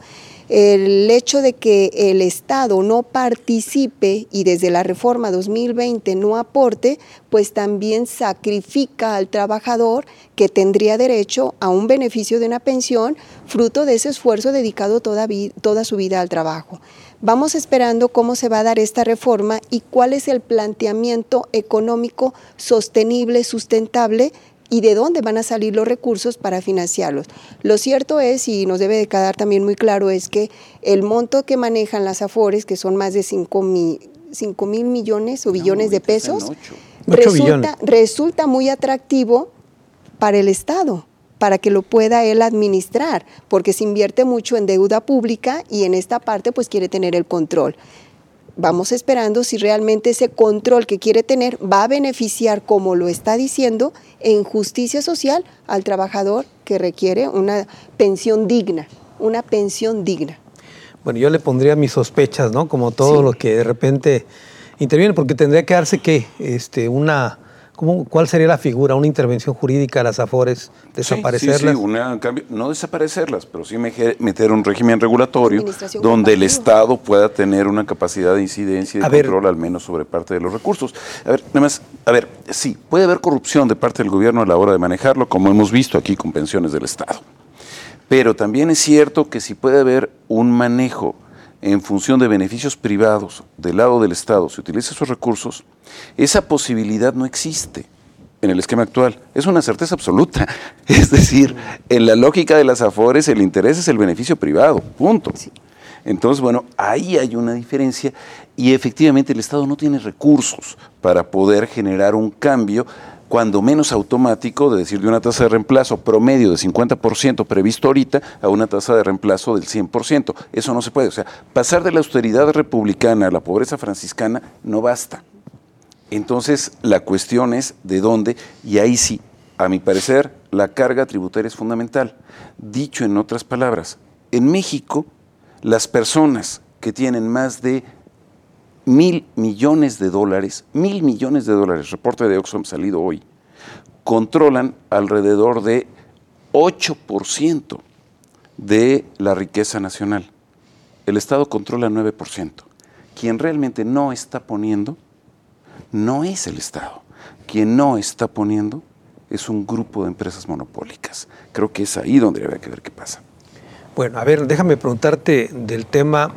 El hecho de que el Estado no participe y desde la reforma 2020 no aporte, pues también sacrifica al trabajador que tendría derecho a un beneficio de una pensión fruto de ese esfuerzo dedicado toda su vida al trabajo. Vamos esperando cómo se va a dar esta reforma y cuál es el planteamiento económico sostenible, sustentable, y de dónde van a salir los recursos para financiarlos. Lo cierto es, y nos debe de quedar también muy claro, es que el monto que manejan las AFORES, que son más de 5,000 millones o billones de pesos, resulta muy atractivo para el Estado, para que lo pueda él administrar, porque se invierte mucho en deuda pública y en esta parte pues quiere tener el control. Vamos esperando si realmente ese control que quiere tener va a beneficiar, como lo está diciendo, en justicia social al trabajador que requiere una pensión digna, Bueno, yo le pondría mis sospechas, ¿no? Como todo lo que de repente interviene, porque tendría que darse que ¿cuál sería la figura? ¿Una intervención jurídica a las AFORES? ¿Desaparecerlas? Sí, no desaparecerlas, pero sí meter un régimen regulatorio donde el Estado pueda tener una capacidad de incidencia y de control al menos sobre parte de los recursos. Sí, puede haber corrupción de parte del gobierno a la hora de manejarlo, como hemos visto aquí con pensiones del Estado. Pero también es cierto que si puede haber un manejo en función de beneficios privados del lado del Estado, se utiliza esos recursos, esa posibilidad no existe en el esquema actual. Es una certeza absoluta. Es decir, en la lógica de las AFORES el interés es el beneficio privado, punto. Sí. Entonces, bueno, ahí hay una diferencia y efectivamente el Estado no tiene recursos para poder generar un cambio cuando menos automático, de decir, de una tasa de reemplazo promedio de 50% previsto ahorita a una tasa de reemplazo del 100%. Eso no se puede. O sea, pasar de la austeridad republicana a la pobreza franciscana no basta. Entonces, la cuestión es de dónde, y ahí sí, a mi parecer, la carga tributaria es fundamental. Dicho en otras palabras, en México, las personas que tienen más de $1,000 millones, reporte de Oxfam salido hoy, controlan alrededor de 8% de la riqueza nacional. El Estado controla 9%. Quien realmente no está poniendo no es el Estado. Quien no está poniendo es un grupo de empresas monopólicas. Creo que es ahí donde habría que ver qué pasa. Bueno, a ver, déjame preguntarte del tema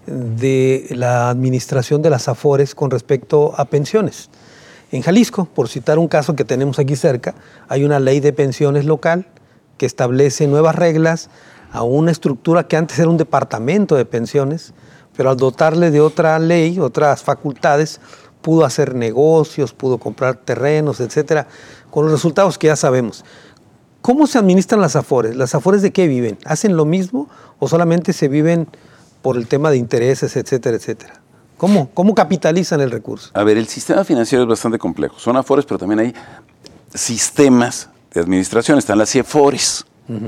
de la administración de las AFORES con respecto a pensiones. En Jalisco, por citar un caso que tenemos aquí cerca, hay una ley de pensiones local que establece nuevas reglas a una estructura que antes era un departamento de pensiones, pero al dotarle de otra ley, otras facultades, pudo hacer negocios, pudo comprar terrenos, etcétera, con los resultados que ya sabemos. ¿Cómo se administran las AFORES? ¿Las AFORES de qué viven? ¿Hacen lo mismo o solamente se viven por el tema de intereses, etcétera, etcétera? ¿Cómo capitalizan el recurso? A ver, el sistema financiero es bastante complejo. Son AFORES, pero también hay sistemas de administración. Están las CIEFORES.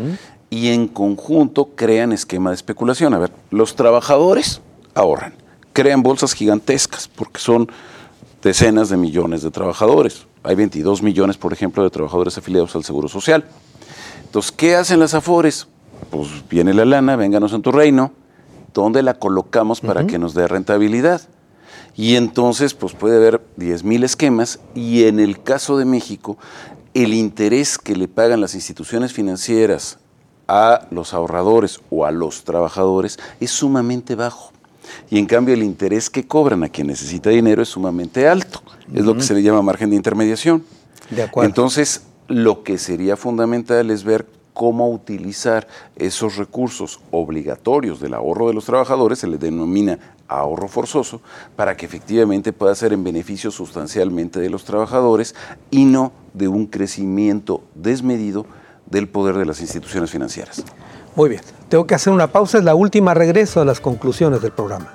Y en conjunto crean esquema de especulación. A ver, los trabajadores ahorran. Crean bolsas gigantescas porque son decenas de millones de trabajadores. Hay 22 millones, por ejemplo, de trabajadores afiliados al Seguro Social. Entonces, ¿qué hacen las AFORES? Pues viene la lana, vénganos en tu reino. ¿Dónde la colocamos para que nos dé rentabilidad? Y entonces, pues puede haber 10,000 esquemas y en el caso de México, el interés que le pagan las instituciones financieras a los ahorradores o a los trabajadores es sumamente bajo. Y en cambio el interés que cobran a quien necesita dinero es sumamente alto. Es lo que se le llama margen de intermediación. De acuerdo. Entonces, lo que sería fundamental es ver cómo utilizar esos recursos obligatorios del ahorro de los trabajadores, se les denomina ahorro forzoso, para que efectivamente pueda ser en beneficio sustancialmente de los trabajadores y no de un crecimiento desmedido del poder de las instituciones financieras. Muy bien, tengo que hacer una pausa, es la última, regreso a las conclusiones del programa.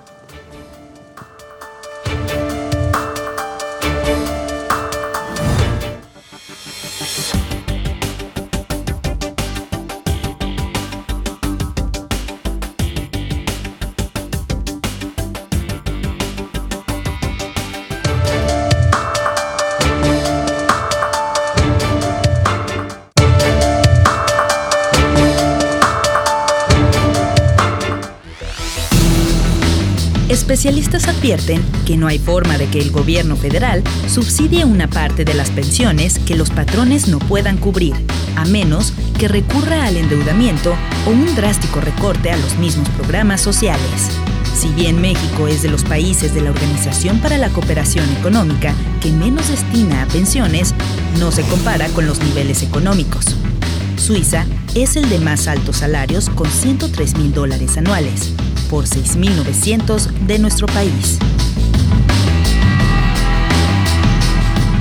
Especialistas advierten que no hay forma de que el gobierno federal subsidie una parte de las pensiones que los patrones no puedan cubrir, a menos que recurra al endeudamiento o un drástico recorte a los mismos programas sociales. Si bien México es de los países de la Organización para la Cooperación Económica que menos destina a pensiones, no se compara con los niveles económicos. Suiza es el de más altos salarios con $103,000 anuales, por 6,900 de nuestro país.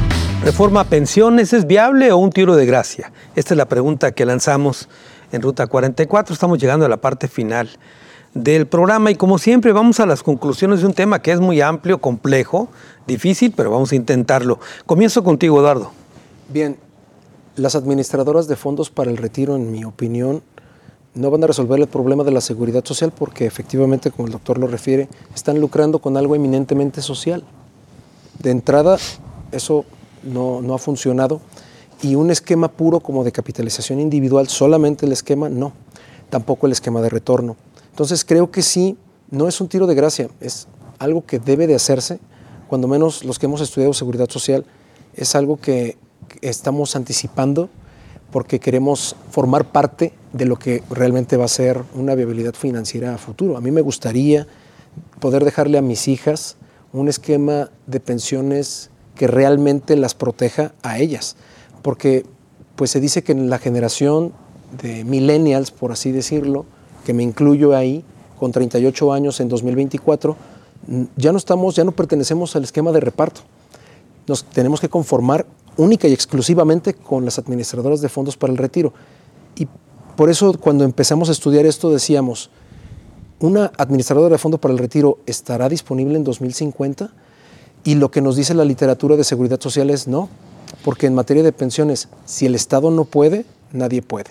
¿Reforma a pensiones es viable o un tiro de gracia? Esta es la pregunta que lanzamos en Ruta 44. Estamos llegando a la parte final del programa y como siempre vamos a las conclusiones de un tema que es muy amplio, complejo, difícil, pero vamos a intentarlo. Comienzo contigo, Eduardo. Bien, las administradoras de fondos para el retiro, en mi opinión, no van a resolver el problema de la seguridad social porque efectivamente, como el doctor lo refiere, están lucrando con algo eminentemente social. De entrada, eso no ha funcionado, y un esquema puro como de capitalización individual, solamente el esquema, no, tampoco el esquema de retorno. Entonces creo que sí, no es un tiro de gracia, es algo que debe de hacerse, cuando menos los que hemos estudiado seguridad social, es algo que estamos anticipando porque queremos formar parte de lo que realmente va a ser una viabilidad financiera a futuro. A mí me gustaría poder dejarle a mis hijas un esquema de pensiones que realmente las proteja a ellas, porque pues se dice que en la generación de millennials, por así decirlo, que me incluyo ahí, con 38 años en 2024, ya no pertenecemos al esquema de reparto. Nos tenemos que conformar única y exclusivamente con las administradoras de fondos para el retiro. Y por eso cuando empezamos a estudiar esto decíamos, ¿una administradora de fondo para el retiro estará disponible en 2050? Y lo que nos dice la literatura de seguridad social es no, porque en materia de pensiones, si el Estado no puede, nadie puede.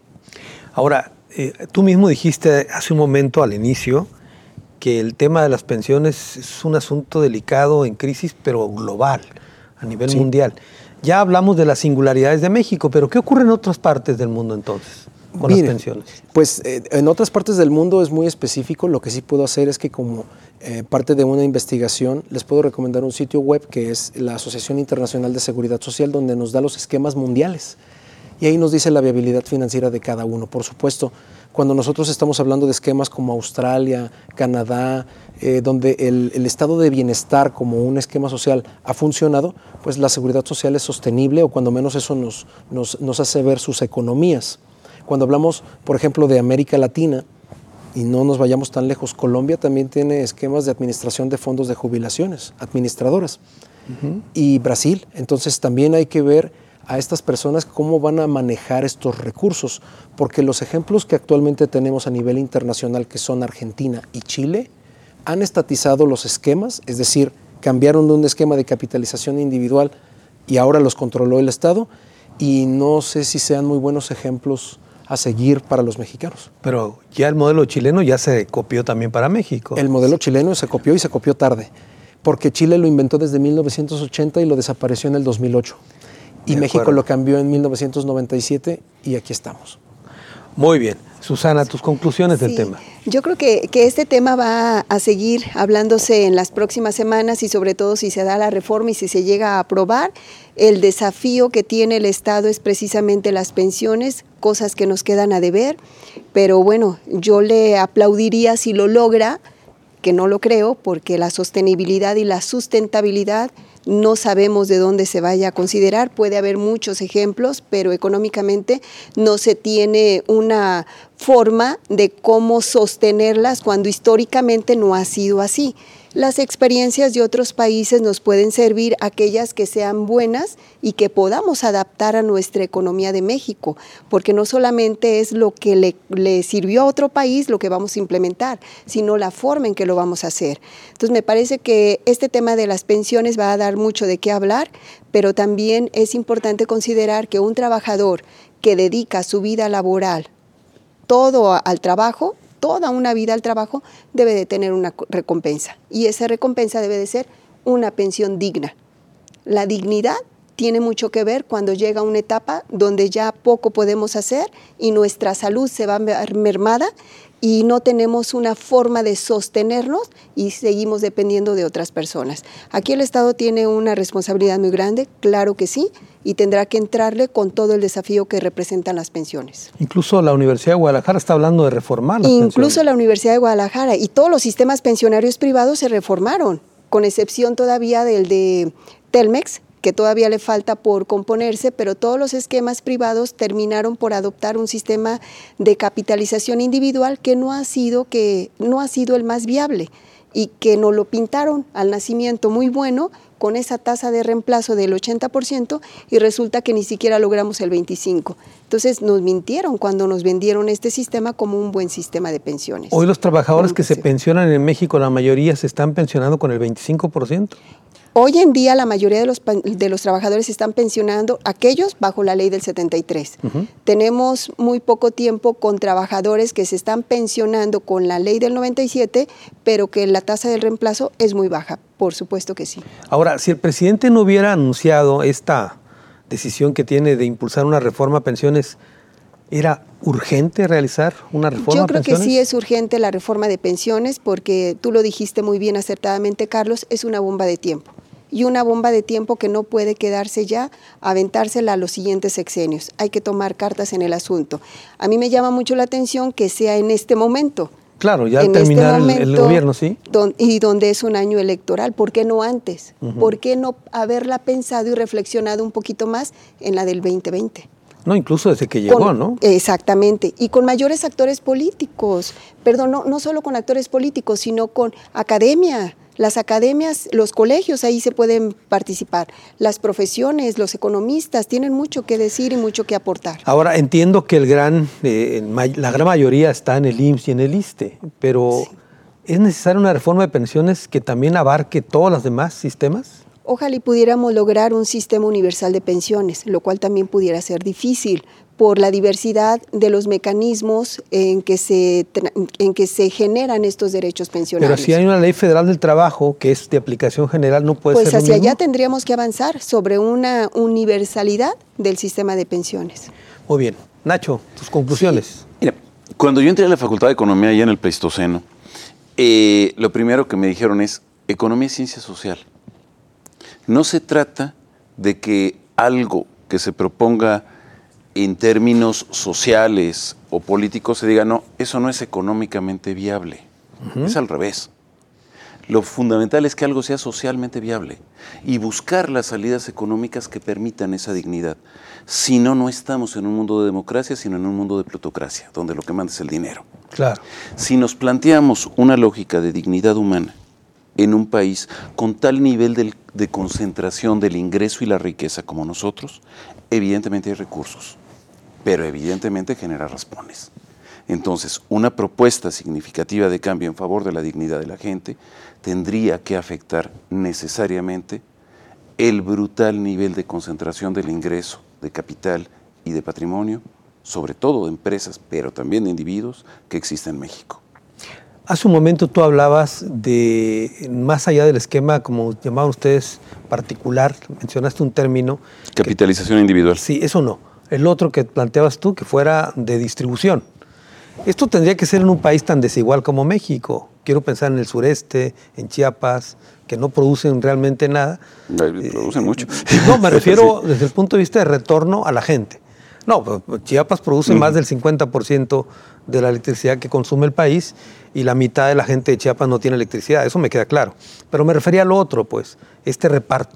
Ahora, tú mismo dijiste hace un momento al inicio que el tema de las pensiones es un asunto delicado en crisis, pero global, a nivel mundial. Ya hablamos de las singularidades de México, pero ¿qué ocurre en otras partes del mundo entonces con las pensiones? Pues en otras partes del mundo es muy específico. Lo que sí puedo hacer es que como parte de una investigación les puedo recomendar un sitio web que es la Asociación Internacional de Seguridad Social, donde nos da los esquemas mundiales. Y ahí nos dice la viabilidad financiera de cada uno. Por supuesto, cuando nosotros estamos hablando de esquemas como Australia, Canadá, donde el estado de bienestar como un esquema social ha funcionado, pues la seguridad social es sostenible, o cuando menos eso nos hace ver sus economías. Cuando hablamos, por ejemplo, de América Latina, y no nos vayamos tan lejos, Colombia también tiene esquemas de administración de fondos de jubilaciones, administradoras. Y Brasil, entonces también hay que ver a estas personas cómo van a manejar estos recursos, porque los ejemplos que actualmente tenemos a nivel internacional, que son Argentina y Chile, han estatizado los esquemas, es decir, cambiaron de un esquema de capitalización individual y ahora los controló el Estado, y no sé si sean muy buenos ejemplos a seguir para los mexicanos. Pero ya el modelo chileno ya se copió también para México. El modelo chileno se copió, y se copió tarde, porque Chile lo inventó desde 1980 y lo desapareció en el 2008. Y México lo cambió en 1997 y aquí estamos. Muy bien. Susana, tus conclusiones del tema. Yo creo que este tema va a seguir hablándose en las próximas semanas, y sobre todo si se da la reforma y si se llega a aprobar. El desafío que tiene el Estado es precisamente las pensiones, cosas que nos quedan a deber, pero bueno, yo le aplaudiría si lo logra, que no lo creo, porque la sostenibilidad y la sustentabilidad no sabemos de dónde se vaya a considerar. Puede haber muchos ejemplos, pero económicamente no se tiene una forma de cómo sostenerlas cuando históricamente no ha sido así. Las experiencias de otros países nos pueden servir, aquellas que sean buenas y que podamos adaptar a nuestra economía de México, porque no solamente es lo que le sirvió a otro país lo que vamos a implementar, sino la forma en que lo vamos a hacer. Entonces me parece que este tema de las pensiones va a dar mucho de qué hablar, pero también es importante considerar que un trabajador que dedica su vida laboral todo al trabajo, toda una vida al trabajo, debe de tener una recompensa, y esa recompensa debe de ser una pensión digna. La dignidad tiene mucho que ver cuando llega una etapa donde ya poco podemos hacer y nuestra salud se va mermada y no tenemos una forma de sostenernos y seguimos dependiendo de otras personas. Aquí el Estado tiene una responsabilidad muy grande, claro que sí, y tendrá que entrarle con todo el desafío que representan las pensiones. Incluso la Universidad de Guadalajara está hablando de reformar las pensiones. Incluso la Universidad de Guadalajara y todos los sistemas pensionarios privados se reformaron, con excepción todavía del de Telmex, que todavía le falta por componerse, pero todos los esquemas privados terminaron por adoptar un sistema de capitalización individual que no ha sido el más viable, y que nos lo pintaron al nacimiento muy bueno, con esa tasa de reemplazo del 80% y resulta que ni siquiera logramos el 25%. Entonces nos mintieron cuando nos vendieron este sistema como un buen sistema de pensiones. Hoy los trabajadores que se pensionan en México, la mayoría se están pensionando con el 25%. Hoy en día la mayoría de los trabajadores se están pensionando, aquellos bajo la ley del 73. Tenemos muy poco tiempo con trabajadores que se están pensionando con la ley del 97, pero que la tasa del reemplazo es muy baja, por supuesto que sí. Ahora, si el presidente no hubiera anunciado esta decisión que tiene de impulsar una reforma a pensiones, ¿era urgente realizar una reforma Yo a creo pensiones? que sí es urgente la reforma de pensiones porque tú lo dijiste muy bien acertadamente, Carlos, es una bomba de tiempo. Y una bomba de tiempo que no puede quedarse ya, aventársela a los siguientes sexenios. Hay que tomar cartas en el asunto. A mí me llama mucho la atención que sea en este momento. Claro, ya al terminar el gobierno, ¿sí? Y donde es un año electoral. ¿Por qué no antes? ¿Por qué no haberla pensado y reflexionado un poquito más en la del 2020? No, incluso desde que llegó, ¿no? Exactamente, y con mayores actores políticos, perdón, no solo con actores políticos, sino con academia. Las academias, los colegios, ahí se pueden participar. Las profesiones, los economistas, tienen mucho que decir y mucho que aportar. Ahora, entiendo que la gran mayoría está en el IMSS y en el ISSSTE, pero sí. ¿Es necesaria una reforma de pensiones que también abarque todos los demás sistemas? Ojalá y pudiéramos lograr un sistema universal de pensiones, lo cual también pudiera ser difícil por la diversidad de los mecanismos en que se generan estos derechos pensionarios. Pero si hay una ley federal del trabajo que es de aplicación general, ¿no puede ser lo mismo? Pues hacia allá tendríamos que avanzar sobre una universalidad del sistema de pensiones. Muy bien. Nacho, tus conclusiones. Sí. Mira, cuando yo entré a la Facultad de Economía allá en el Pleistoceno, lo primero que me dijeron es, economía es ciencia social. No se trata de que algo que se proponga en términos sociales o políticos se diga, no, eso no es económicamente viable. Es al revés. Lo fundamental es que algo sea socialmente viable y buscar las salidas económicas que permitan esa dignidad. Si no, no estamos en un mundo de democracia, sino en un mundo de plutocracia, donde lo que manda es el dinero. Claro. Si nos planteamos una lógica de dignidad humana en un país con tal nivel de concentración del ingreso y la riqueza como nosotros, evidentemente hay recursos, pero evidentemente genera raspones. Entonces, una propuesta significativa de cambio en favor de la dignidad de la gente tendría que afectar necesariamente el brutal nivel de concentración del ingreso, de capital y de patrimonio, sobre todo de empresas, pero también de individuos, que existe en México. Hace un momento tú hablabas de, más allá del esquema, como llamaban ustedes, particular, mencionaste un término. Capitalización individual. Sí, eso no. El otro que planteabas tú, que fuera de distribución. Esto tendría que ser en un país tan desigual como México. Quiero pensar en el sureste, en Chiapas, que no producen realmente nada. Producen mucho. No, me refiero desde el punto de vista de retorno a la gente. No, Chiapas produce más del 50% de la electricidad que consume el país y la mitad de la gente de Chiapas no tiene electricidad, eso me queda claro. Pero me refería a lo otro, pues, este reparto.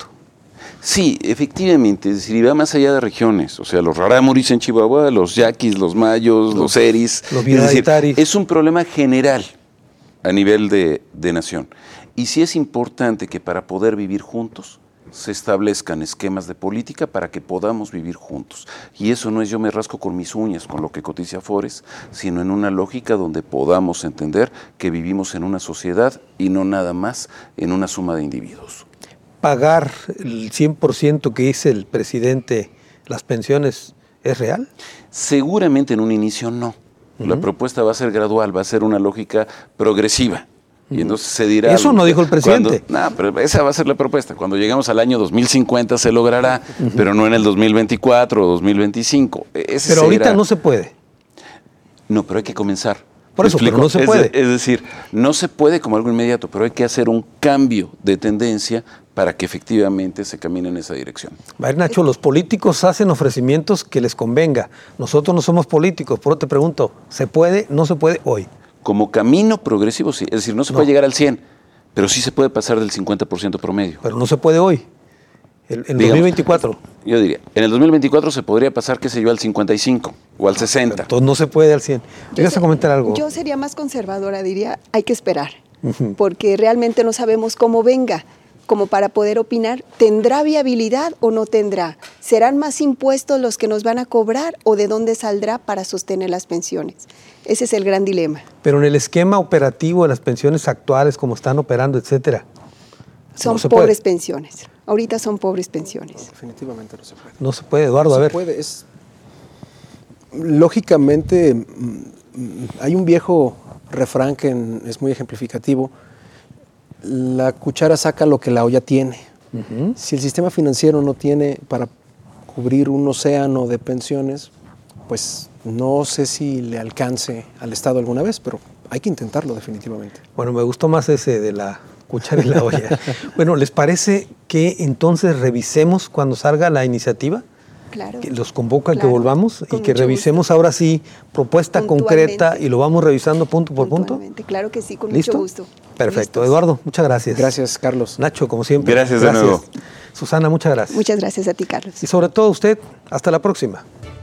Sí, efectivamente, es decir, va más allá de regiones, o sea, los rarámuris en Chihuahua, los yaquis, los mayos, los eris, es un problema general a nivel de nación. Y sí es importante que para poder vivir juntos se establezcan esquemas de política para que podamos vivir juntos. Y eso no es yo me rasco con mis uñas, con lo que cotiza Afores, sino en una lógica donde podamos entender que vivimos en una sociedad y no nada más en una suma de individuos. ¿Pagar el 100% que dice el presidente las pensiones es real? Seguramente en un inicio no. La propuesta va a ser gradual, va a ser una lógica progresiva. Y entonces se dirá... Eso no dijo el presidente. No, pero esa va a ser la propuesta. Cuando lleguemos al año 2050 se logrará, pero no en el 2024 o 2025. Pero ahorita no se puede. No, pero hay que comenzar. Por eso, pero no se puede. Es decir, no se puede como algo inmediato, pero hay que hacer un cambio de tendencia para que efectivamente se camine en esa dirección. A ver, Nacho, los políticos hacen ofrecimientos que les convenga. Nosotros no somos políticos, por eso te pregunto, ¿se puede, no se puede hoy? Como camino progresivo, sí. Es decir, no se puede llegar al 100, pero sí se puede pasar del 50% promedio. Pero no se puede hoy, en 2024. Yo diría, en el 2024 se podría pasar, qué sé yo, al 55 o al 60. Entonces no se puede al 100. ¿Vas a comentar algo? Yo sería más conservadora, diría, hay que esperar, porque realmente no sabemos cómo venga. como para poder opinar, ¿tendrá viabilidad o no tendrá? ¿Serán más impuestos los que nos van a cobrar o de dónde saldrá para sostener las pensiones? Ese es el gran dilema. Pero en el esquema operativo de las pensiones actuales, como están operando, etcétera, son no se pobres puede. pensiones. Ahorita son pobres pensiones. Definitivamente no se puede. No se puede, Eduardo, a ver. No se puede. Lógicamente, hay un viejo refrán que es muy ejemplificativo. La cuchara saca lo que la olla tiene. Si el sistema financiero no tiene para cubrir un océano de pensiones, pues no sé si le alcance al Estado alguna vez, pero hay que intentarlo definitivamente. Bueno, me gustó más ese de la cuchara y la olla. Bueno, ¿les parece que entonces revisemos cuando salga la iniciativa? Claro. Que los convoca, Claro, que volvamos y con que mucho revisemos gusto. ahora sí propuesta concreta Puntualmente. y lo vamos revisando punto por punto. Puntualmente. Claro que sí, con ¿Listo? mucho gusto. Perfecto. Listos. Eduardo, muchas gracias. Gracias, Carlos. Nacho, como siempre. Gracias de nuevo. Susana, muchas gracias. Muchas gracias a ti, Carlos. Y sobre todo usted, hasta la próxima.